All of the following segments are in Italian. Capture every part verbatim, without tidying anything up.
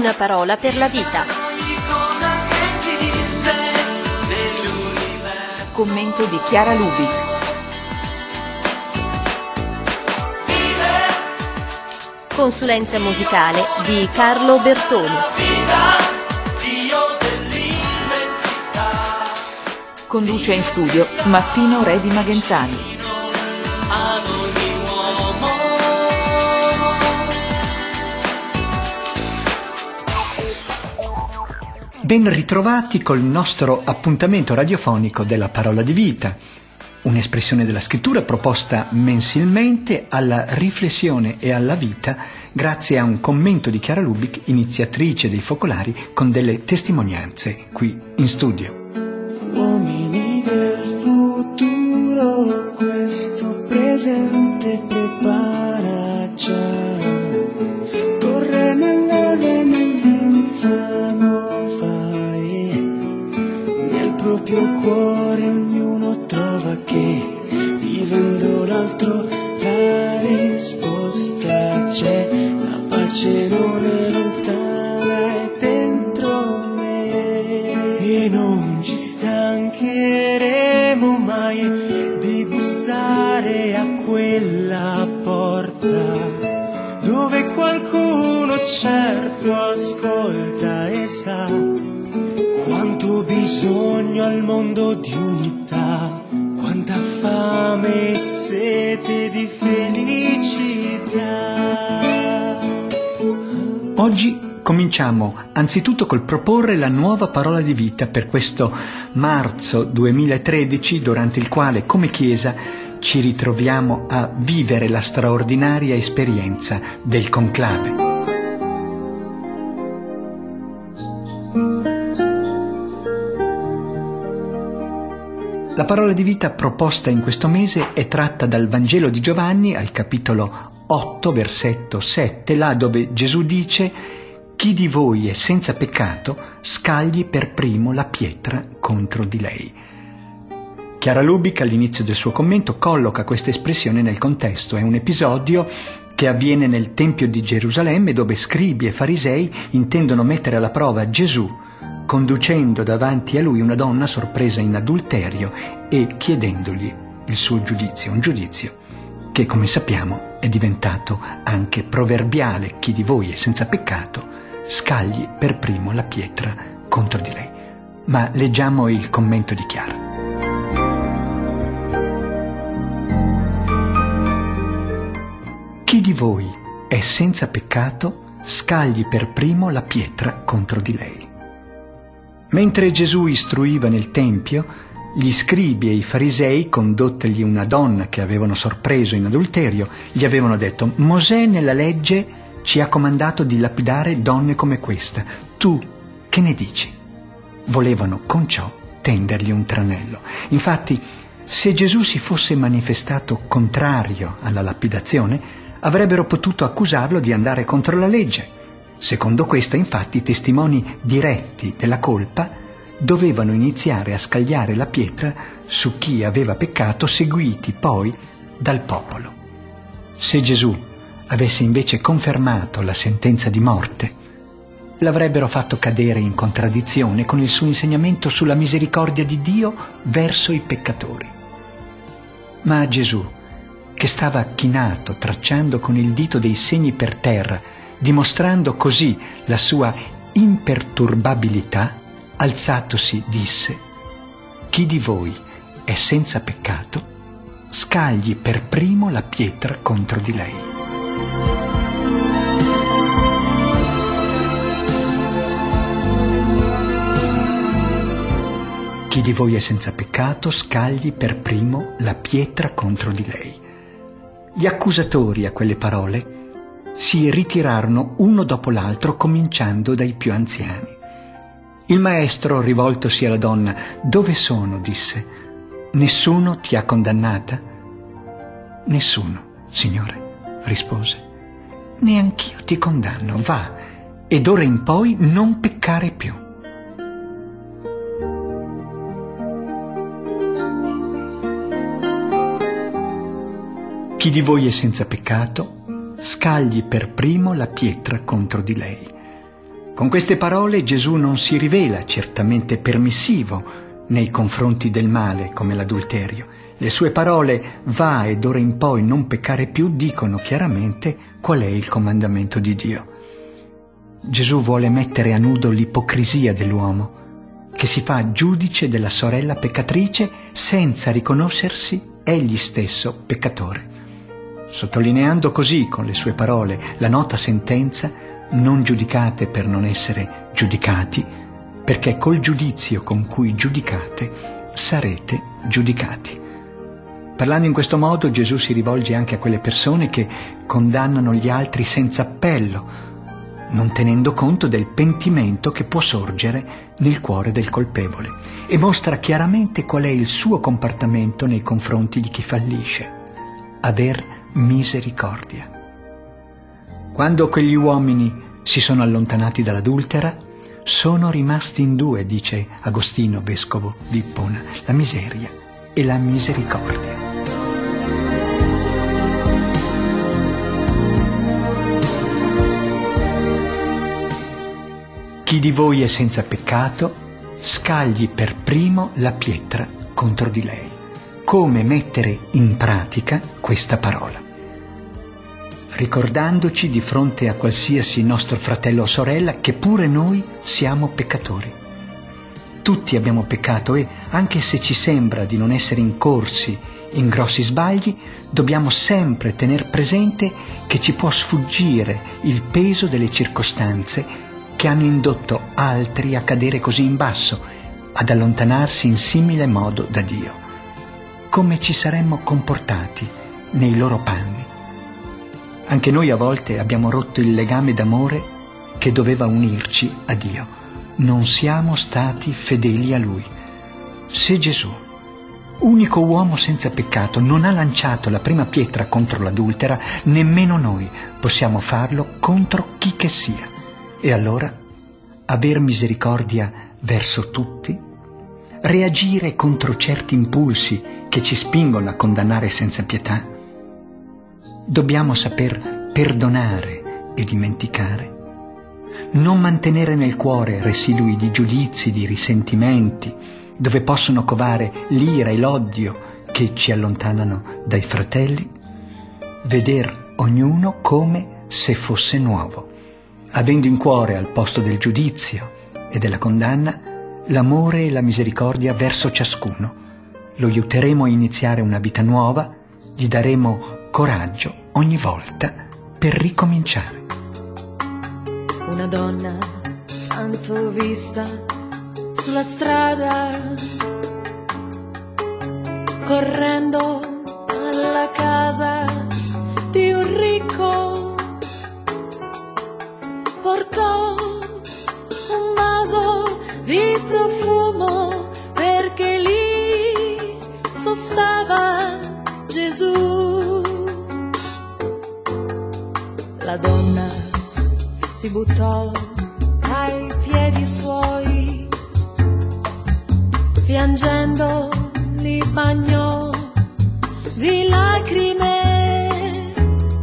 Una parola per la vita. Commento di Chiara Lubic. Consulenza musicale di Carlo Bertoni. Conduce in studio Maffino Re di Magenzani. Ben ritrovati col nostro appuntamento radiofonico della Parola di Vita, un'espressione della scrittura proposta mensilmente alla riflessione e alla vita grazie a un commento di Chiara Lubic, iniziatrice dei Focolari, con delle testimonianze qui in studio. Uomini del futuro, questo presente prepara già, corre nella vena l'infamo vai, nel proprio cuore ognuno trova che, vivendo l'altro la risposta c'è, la pace non è lontana, è dentro me e non ci stancheremo mai di bussare a quella porta dove qualcuno certo ascolta e sa quanto bisogno al mondo di unità, quanta fame e sete di felicità. Oggi cominciamo anzitutto col proporre la nuova parola di vita per questo marzo duemilatredici, durante il quale come Chiesa ci ritroviamo a vivere la straordinaria esperienza del conclave. La parola di vita proposta in questo mese è tratta dal Vangelo di Giovanni al capitolo otto, versetto sette, là dove Gesù dice: «Chi di voi è senza peccato, scagli per primo la pietra contro di lei». Chiara Lubic all'inizio del suo commento colloca questa espressione nel contesto. È un episodio che avviene nel Tempio di Gerusalemme, dove scribi e farisei intendono mettere alla prova Gesù, conducendo davanti a lui una donna sorpresa in adulterio e chiedendogli il suo giudizio, un giudizio che, come sappiamo, è diventato anche proverbiale. Chi di voi è senza peccato, scagli per primo la pietra contro di lei. Ma leggiamo il commento di Chiara. Chi di voi è senza peccato, scagli per primo la pietra contro di lei. Mentre Gesù istruiva nel Tempio, gli scribi e i farisei, condottegli una donna che avevano sorpreso in adulterio, gli avevano detto: «Mosè nella legge ci ha comandato di lapidare donne come questa. Tu che ne dici?» Volevano con ciò tendergli un tranello. Infatti, se Gesù si fosse manifestato contrario alla lapidazione, avrebbero potuto accusarlo di andare contro la legge. Secondo questa, infatti, i testimoni diretti della colpa dovevano iniziare a scagliare la pietra su chi aveva peccato, seguiti poi dal popolo. Se Gesù avesse invece confermato la sentenza di morte, l'avrebbero fatto cadere in contraddizione con il suo insegnamento sulla misericordia di Dio verso i peccatori. Ma Gesù, che stava chinato, tracciando con il dito dei segni per terra, dimostrando così la sua imperturbabilità, alzatosi disse: «Chi di voi è senza peccato, scagli per primo la pietra contro di lei». Chi di voi è senza peccato, scagli per primo la pietra contro di lei. Gli accusatori a quelle parole si ritirarono uno dopo l'altro, cominciando dai più anziani. Il maestro, rivoltosi alla donna: «Dove sono?» disse. «Nessuno ti ha condannata?» «Nessuno, Signore», rispose. «Neanch'io ti condanno, va, e d'ora in poi non peccare più». Chi di voi è senza peccato, scagli per primo la pietra contro di lei. Con queste parole Gesù non si rivela certamente permissivo nei confronti del male come l'adulterio. Le sue parole «va e d'ora in poi non peccare più» dicono chiaramente qual è il comandamento di Dio. Gesù vuole mettere a nudo l'ipocrisia dell'uomo, che si fa giudice della sorella peccatrice senza riconoscersi egli stesso peccatore, sottolineando così con le sue parole la nota sentenza: non giudicate per non essere giudicati, perché col giudizio con cui giudicate sarete giudicati. Parlando in questo modo, Gesù si rivolge anche a quelle persone che condannano gli altri senza appello, non tenendo conto del pentimento che può sorgere nel cuore del colpevole, e mostra chiaramente qual è il suo comportamento nei confronti di chi fallisce: aver misericordia. Quando quegli uomini si sono allontanati dall'adultera, sono rimasti in due, dice Agostino, vescovo di Ippona, la miseria e la misericordia. Chi di voi è senza peccato, scagli per primo la pietra contro di lei. Come mettere in pratica questa parola? Ricordandoci di fronte a qualsiasi nostro fratello o sorella che pure noi siamo peccatori. Tutti abbiamo peccato e, anche se ci sembra di non essere incorsi in grossi sbagli, dobbiamo sempre tener presente che ci può sfuggire il peso delle circostanze che hanno indotto altri a cadere così in basso, ad allontanarsi in simile modo da Dio. Come ci saremmo comportati nei loro panni? Anche noi a volte abbiamo rotto il legame d'amore che doveva unirci a Dio. Non siamo stati fedeli a Lui. Se Gesù, unico uomo senza peccato, non ha lanciato la prima pietra contro l'adultera, nemmeno noi possiamo farlo contro chi che sia. E allora, aver misericordia verso tutti? Reagire contro certi impulsi che ci spingono a condannare senza pietà? Dobbiamo saper perdonare e dimenticare, non mantenere nel cuore residui di giudizi, di risentimenti, dove possono covare l'ira e l'odio che ci allontanano dai fratelli, veder ognuno come se fosse nuovo, avendo in cuore, al posto del giudizio e della condanna, l'amore e la misericordia verso ciascuno. Lo aiuteremo a iniziare una vita nuova, gli daremo coraggio ogni volta per ricominciare. Una donna tanto vista sulla strada, correndo alla casa di un ricco, portò un vaso di profumo perché lì sostava Gesù. La donna si buttò ai piedi suoi, piangendo li bagnò di lacrime,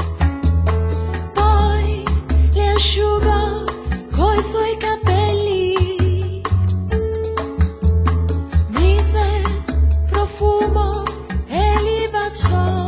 poi li asciugò coi suoi capelli, mise profumo e li baciò.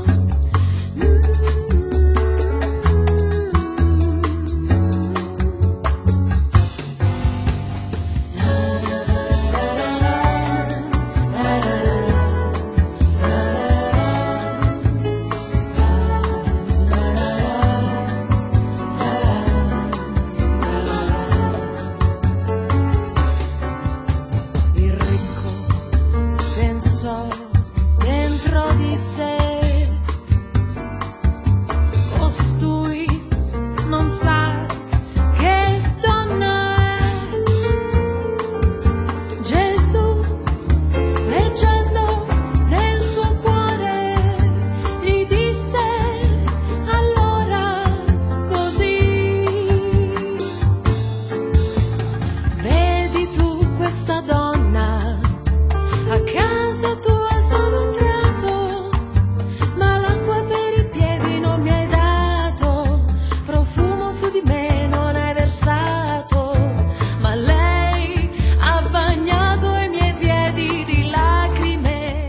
Dentro di sé, costui non sa che donna è. Gesù, leggendo nel suo cuore, gli disse allora così: vedi tu questa donna, a casa tua sono entrato, ma l'acqua per i piedi non mi hai dato, profumo su di me non hai versato.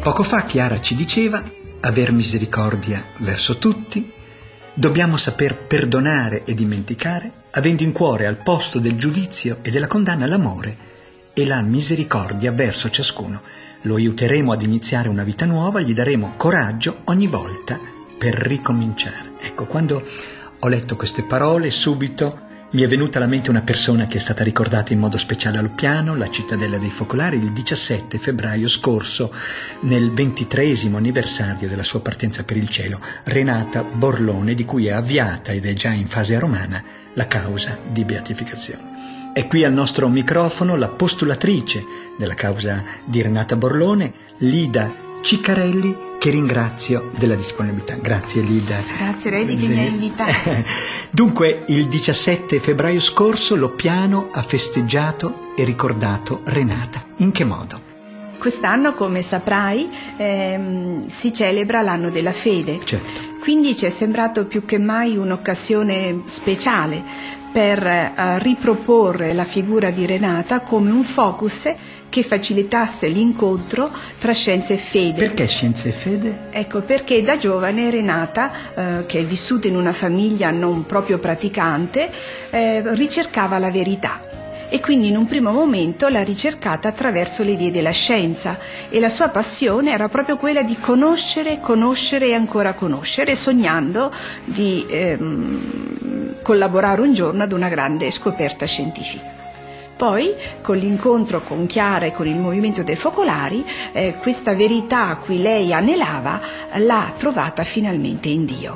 Poco fa Chiara ci diceva aver misericordia verso tutti, dobbiamo saper perdonare e dimenticare, avendo in cuore al posto del giudizio e della condanna l'amore e la misericordia verso ciascuno. Lo aiuteremo ad iniziare una vita nuova, gli daremo coraggio ogni volta per ricominciare. Ecco, quando ho letto queste parole subito mi è venuta alla mente una persona che è stata ricordata in modo speciale a Loppiano, la cittadella dei focolari, il diciassette febbraio scorso, nel ventitreesimo anniversario della sua partenza per il cielo, Renata Borlone, di cui è avviata ed è già in fase romana la causa di beatificazione. È qui al nostro microfono la postulatrice della causa di Renata Borlone, Lida Ciccarelli, che ringrazio della disponibilità. Grazie Lida. Grazie Redi che mi ha invitato. Dunque, il diciassette febbraio scorso Loppiano ha festeggiato e ricordato Renata. In che modo? Quest'anno, come saprai, ehm, si celebra l'anno della fede. Certo. Quindi ci è sembrato più che mai un'occasione speciale per eh, riproporre la figura di Renata come un focus che facilitasse l'incontro tra scienza e fede. Perché scienza e fede? Ecco, perché da giovane Renata, eh, che è vissuta in una famiglia non proprio praticante, eh, ricercava la verità. E quindi in un primo momento l'ha ricercata attraverso le vie della scienza, e la sua passione era proprio quella di conoscere, conoscere e ancora conoscere, sognando di ehm, collaborare un giorno ad una grande scoperta scientifica. Poi, con l'incontro con Chiara e con il movimento dei focolari, eh, questa verità a cui lei anelava l'ha trovata finalmente in Dio.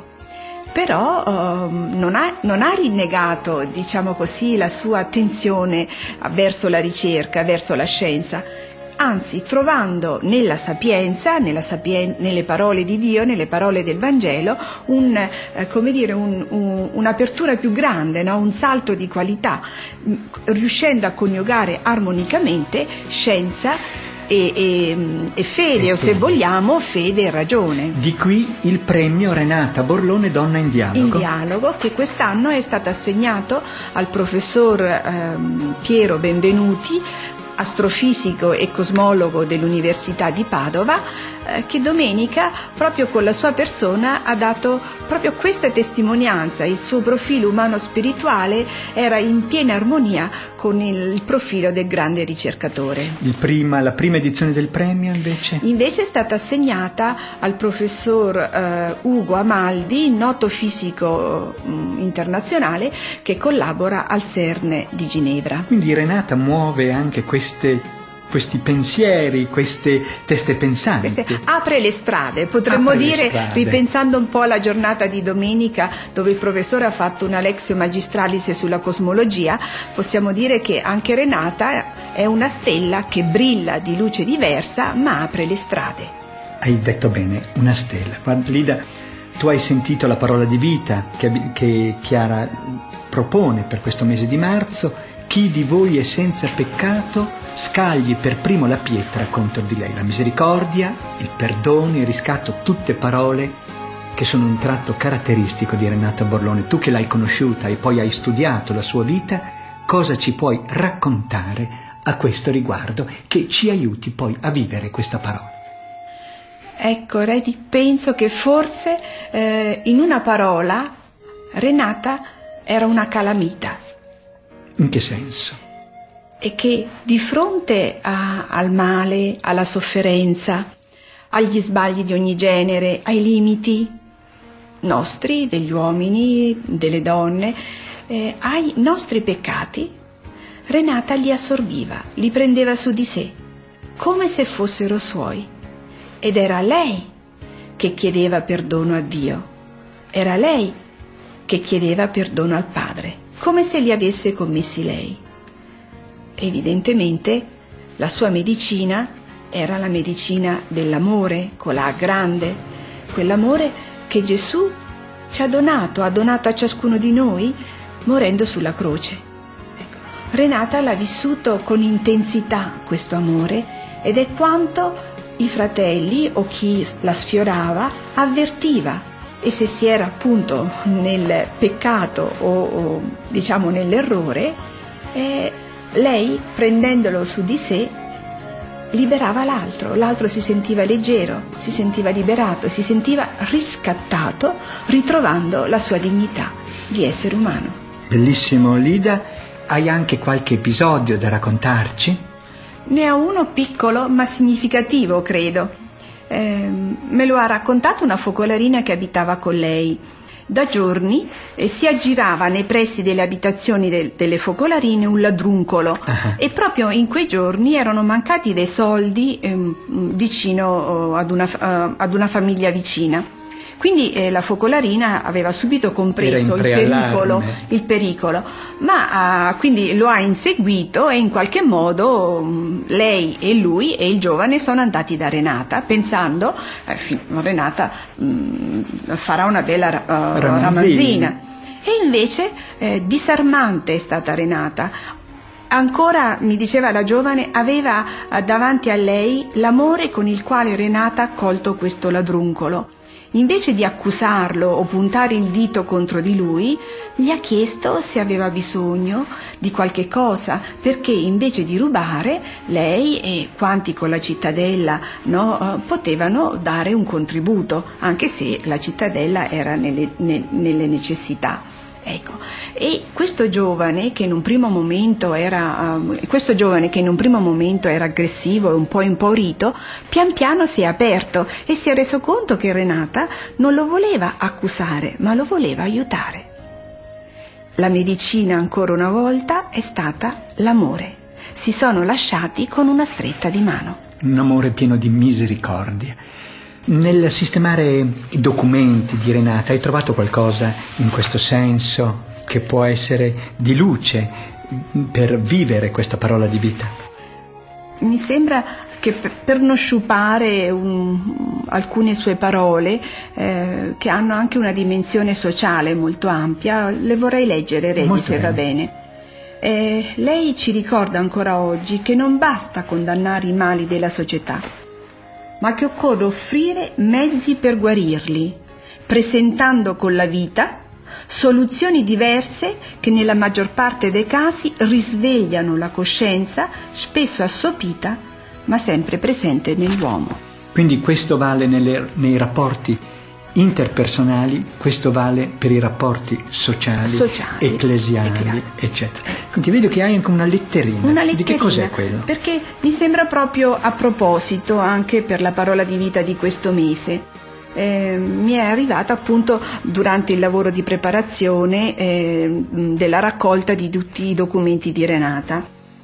Però eh, non, ha, non ha rinnegato, diciamo così, la sua attenzione verso la ricerca, verso la scienza, anzi trovando nella sapienza, nella sapien- nelle parole di Dio, nelle parole del Vangelo, un, eh, come dire, un, un, un'apertura più grande, no? Un salto di qualità, mh, riuscendo a coniugare armonicamente scienza e, e, e fede, e o se vogliamo fede e ragione. Di qui il premio Renata Borlone Donna in Dialogo. In Dialogo, che quest'anno è stato assegnato al professor ehm, Piero Benvenuti, astrofisico e cosmologo dell'Università di Padova, eh, che domenica, proprio con la sua persona, ha dato proprio questa testimonianza. Il suo profilo umano-spirituale era in piena armonia con il profilo del grande ricercatore. Il prima, la prima edizione del premio invece? Invece è stata assegnata al professor eh, Ugo Amaldi, noto fisico mh, internazionale, che collabora al CERN di Ginevra. Quindi Renata muove anche queste, questi pensieri, queste teste pensanti. Queste, apre le strade, potremmo apre dire, strade. Ripensando un po' alla giornata di domenica dove il professore ha fatto una Lectio Magistralis sulla cosmologia, possiamo dire che anche Renata è una stella che brilla di luce diversa ma apre le strade. Hai detto bene, una stella. Guarda, Lida, tu hai sentito la parola di vita che, che Chiara propone per questo mese di marzo. Chi di voi è senza peccato scagli per primo la pietra contro di lei. La misericordia, il perdono, il riscatto, tutte parole che sono un tratto caratteristico di Renata Borlone. Tu che l'hai conosciuta e poi hai studiato la sua vita, cosa ci puoi raccontare a questo riguardo che ci aiuti poi a vivere questa parola? Ecco, Redi, penso che forse eh, in una parola Renata era una calamita. In che senso? E che di fronte a, al male, alla sofferenza, agli sbagli di ogni genere, ai limiti nostri, degli uomini, delle donne, eh, ai nostri peccati, Renata li assorbiva, li prendeva su di sé, come se fossero suoi. Ed era lei che chiedeva perdono a Dio, era lei che chiedeva perdono al Padre, come se li avesse commessi lei. Evidentemente la sua medicina era la medicina dell'amore, con la grande, quell'amore che Gesù ci ha donato, ha donato a ciascuno di noi morendo sulla croce. Ecco, Renata l'ha vissuto con intensità questo amore, ed è quanto i fratelli o chi la sfiorava avvertiva. E se si era appunto nel peccato o, o diciamo nell'errore, eh, lei prendendolo su di sé liberava l'altro, l'altro si sentiva leggero, si sentiva liberato, si sentiva riscattato, ritrovando la sua dignità di essere umano. Bellissimo. Lida, hai anche qualche episodio da raccontarci? Ne ho uno piccolo ma significativo, credo. Eh, me lo ha raccontato una focolarina che abitava con lei. Da giorni eh, si aggirava nei pressi delle abitazioni del, delle focolarine un ladruncolo uh-huh. e proprio in quei giorni erano mancati dei soldi eh, vicino uh, ad, una, uh, ad una famiglia vicina. Quindi eh, la focolarina aveva subito compreso il pericolo, il pericolo, ma uh, quindi lo ha inseguito e in qualche modo um, lei e lui e il giovane sono andati da Renata pensando eh, Renata um, farà una bella uh, ramanzina. ramanzina e invece eh, disarmante è stata Renata. Ancora, mi diceva la giovane, aveva uh, davanti a lei l'amore con il quale Renata ha colto questo ladruncolo. Invece di accusarlo o puntare il dito contro di lui, gli ha chiesto se aveva bisogno di qualche cosa, perché invece di rubare, lei e quanti con la cittadella no, potevano dare un contributo, anche se la cittadella era nelle, ne, nelle necessità. Ecco, e questo giovane che in un primo momento era uh, questo giovane che in un primo momento era aggressivo e un po' impaurito, pian piano si è aperto e si è reso conto che Renata non lo voleva accusare, ma lo voleva aiutare. La medicina ancora una volta è stata l'amore. Si sono lasciati con una stretta di mano. Un amore pieno di misericordia. Nel sistemare i documenti di Renata hai trovato qualcosa in questo senso che può essere di luce per vivere questa parola di vita? Mi sembra che per non sciupare un, alcune sue parole eh, che hanno anche una dimensione sociale molto ampia, le vorrei leggere, Redi, se va bene. Eh, lei ci ricorda ancora oggi che non basta condannare i mali della società, ma che occorre offrire mezzi per guarirli, presentando con la vita soluzioni diverse che nella maggior parte dei casi risvegliano la coscienza, spesso assopita, ma sempre presente nell'uomo. Quindi questo vale nelle, nei rapporti interpersonali, questo vale per i rapporti sociali, sociali ecclesiali, ecclesiali, eccetera. Quindi vedo che hai anche una letterina. Una letterina. Di che cos'è quello? Perché mi sembra proprio a proposito anche per la parola di vita di questo mese. Eh, mi è arrivata appunto durante il lavoro di preparazione eh, della raccolta di tutti i documenti di Renata.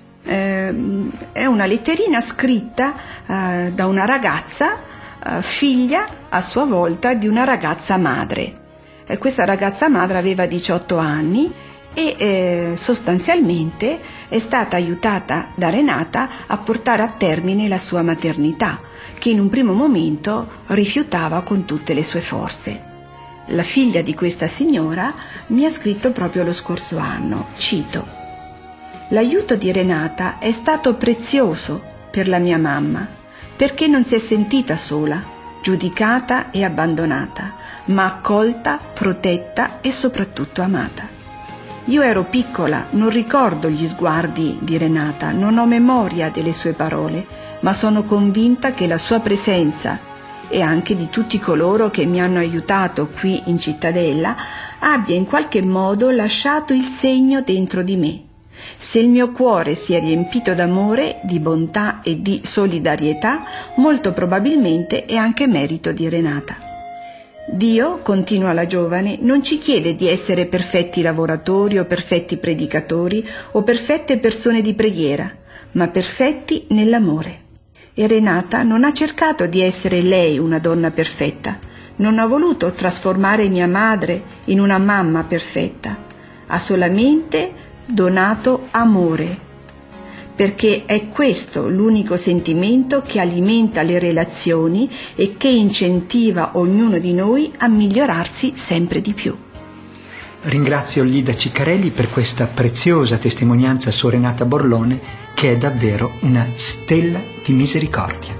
Eh, è una letterina scritta eh, da una ragazza figlia a sua volta di una ragazza madre. Eh, questa ragazza madre aveva diciotto anni e eh, sostanzialmente è stata aiutata da Renata a portare a termine la sua maternità, che in un primo momento rifiutava con tutte le sue forze. La figlia di questa signora mi ha scritto proprio lo scorso anno, cito: «L'aiuto di Renata è stato prezioso per la mia mamma, perché non si è sentita sola, giudicata e abbandonata, ma accolta, protetta e soprattutto amata. Io ero piccola, non ricordo gli sguardi di Renata, non ho memoria delle sue parole, ma sono convinta che la sua presenza e anche di tutti coloro che mi hanno aiutato qui in cittadella abbia in qualche modo lasciato il segno dentro di me. Se il mio cuore si è riempito d'amore, di bontà e di solidarietà, molto probabilmente è anche merito di Renata. Dio, continua la giovane, non ci chiede di essere perfetti lavoratori o perfetti predicatori o perfette persone di preghiera, ma perfetti nell'amore. E Renata non ha cercato di essere lei una donna perfetta, non ha voluto trasformare mia madre in una mamma perfetta, ha solamente donato amore, perché è questo l'unico sentimento che alimenta le relazioni e che incentiva ognuno di noi a migliorarsi sempre di più. Ringrazio Lida Ciccarelli per questa preziosa testimonianza su Renata Borlone, che è davvero una stella di misericordia.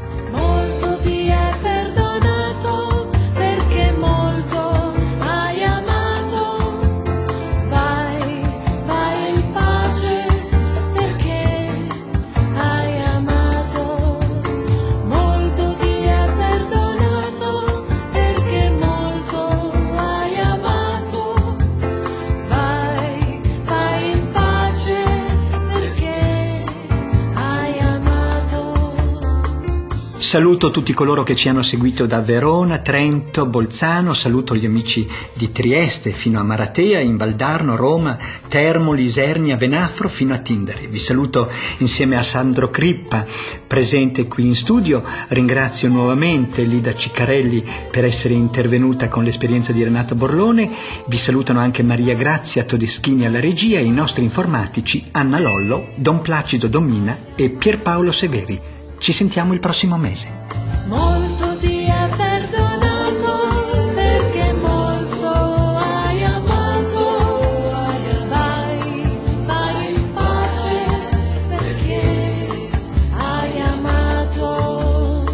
Saluto tutti coloro che ci hanno seguito da Verona, Trento, Bolzano, saluto gli amici di Trieste fino a Maratea, in Valdarno, Roma, Termoli, Isernia, Venafro fino a Tindari. Vi saluto insieme a Sandro Crippa, presente qui in studio. Ringrazio nuovamente Lida Ciccarelli per essere intervenuta con l'esperienza di Renato Borlone. Vi salutano anche Maria Grazia Todeschini alla regia e i nostri informatici Anna Lollo, Don Placido Domina e Pierpaolo Severi. Ci sentiamo il prossimo mese. Molto ti è perdonato perché molto hai amato. Vai, vai in pace perché hai amato.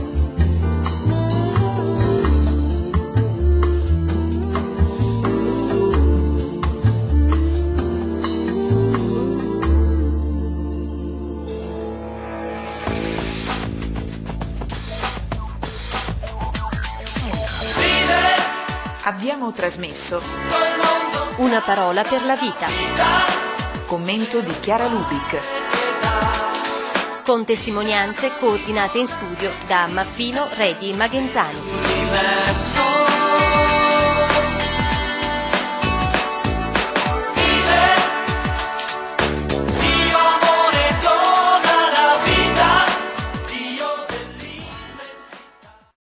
Abbiamo trasmesso Una parola per la vita. commento di Chiara Lubic. Con testimonianze coordinate in studio da Maffino Redi Magenzani.